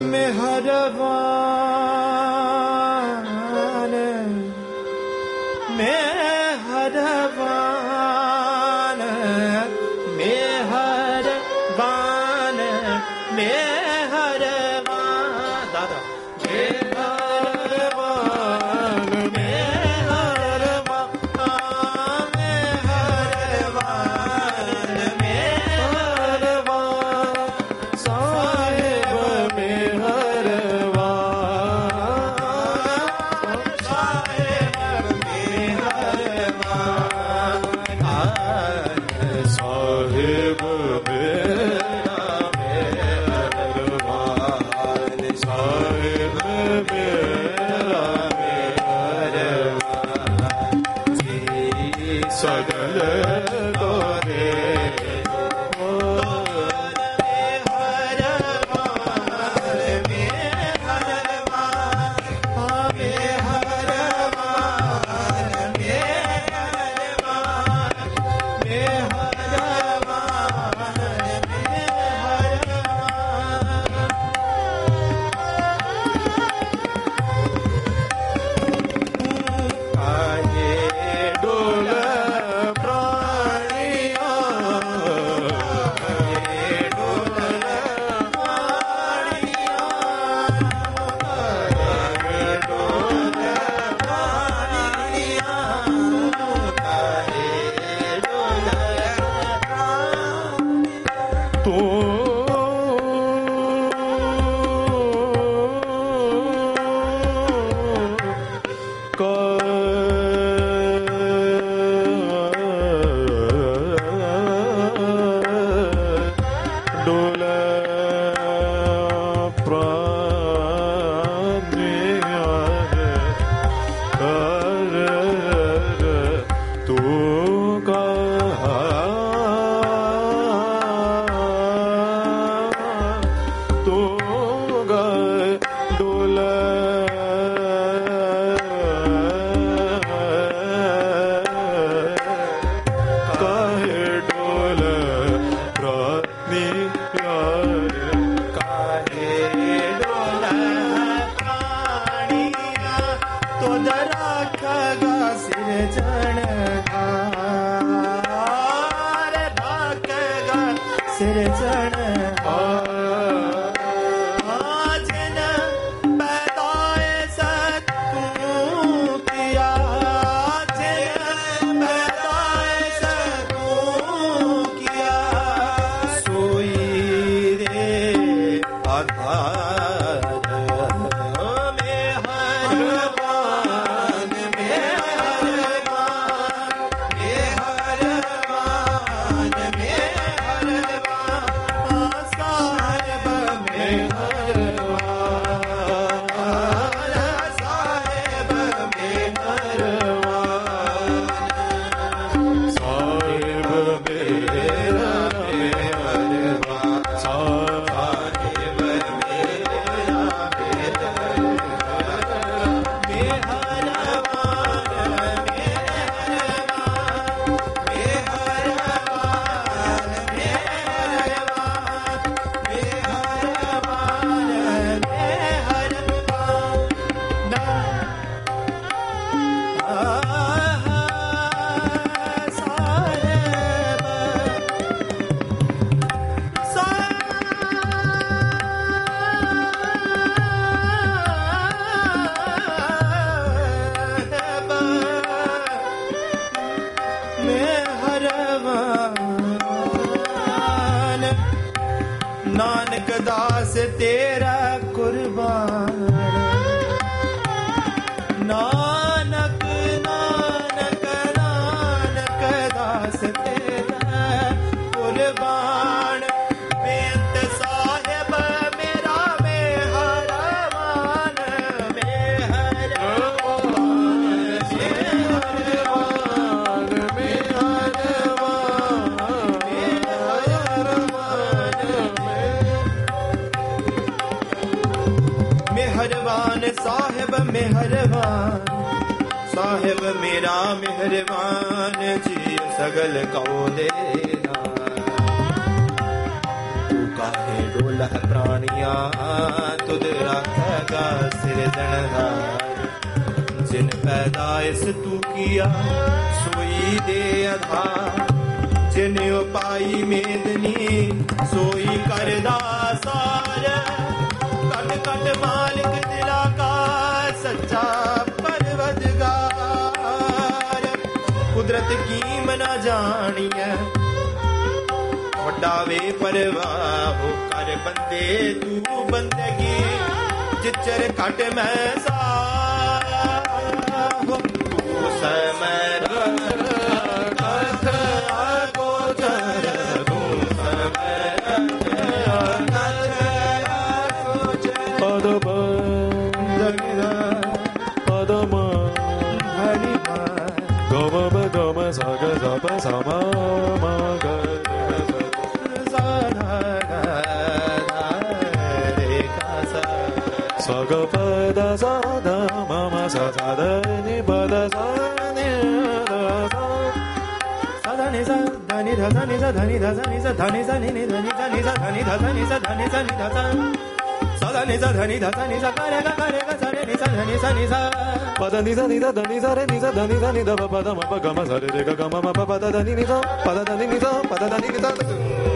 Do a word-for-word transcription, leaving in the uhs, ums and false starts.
मेहरबान मेहरबान मेहरबान मेहरबान दादा मेहरबान मेहरबान मेहरबान मेहरबान साहिब मेहरबान साहिब मेहरबान साहिब मेरा मेहरबान साहिब मेरा मेहरबान जी सगल को दे नानक दास तेरा कुर्बान नानक नानक नानक दास तेरा कुर्बान बेअंत साहिब मेरा मेहरबान मेहरबान मेहरबान मेहरबान साहिब मेहरबान साहिब मेरा मेहरबान जी सगल को देना तू काहे डोल ਲਹ ਪ੍ਰਾਣੀਆਂ ਤੁਧ ਰਾਖੇਗਾ ਸਿਰਜਣਹਾਰ। ਜਿਨ ਪੈਦਾਇਸ਼ ਤੂ ਕੀਆ ਸੋਈ ਦੇ ਆਧਾਰ। ਜਿਨ ਉਪਾਈ ਮੇਦਨੀ ਸੋਈ ਕਰਦਾ ਸਾਰ। ਕਟ ਕਟ ਮਾਲਿਕ ਦਿਲਾ ਕਾ ਸੱਚਾ ਪਰਵਦਗਾਰ। ਕੁਦਰਤ ਕੀਮ ਨਾ ਜਾਣੀਐ ਵੱਡਾ ਵੇ ਪਰਵਾਹ। ਕਰ ਬੰਦੇ ਤੂੰ ਬੰਦਗੀ ਜਿਚਰ ਘਟ ਮੈਂ ਸਾਰਾ। ਤੂੰ ਸਮਰ ਕਥ ਅਗੋਚਰ। ਤੂੰ ਸਮਰ ਕਥ ਅਗੋਚਰ। ਪਦਮ ਪਦਮ ਹਰੀ ਗਮ ਗਮ ਸਗ ਸਪ ਸਮ ਮ ਗ ਸਗ ਪਦ ਸਦ ਮਮ ਸ ਸਦ ਨੀ ਪਦ ਸ ਨੀ ధని స ధని ధ ధని స ధని ధ ధని స ధని స ని ని ధని ధని స ధని ధ ధని స ధని స ని ధ స స ధని స ధని ధ ధని స కరే గ కరే గ స రే ని స ధని స ని స పద ని స ని ధ ధని స రే ని స ధని స ని ధ ప పద మ ప గ మ స రే రే గ గ మ మ ప పద ధని ని స పద ధని ని స పద ధని ని స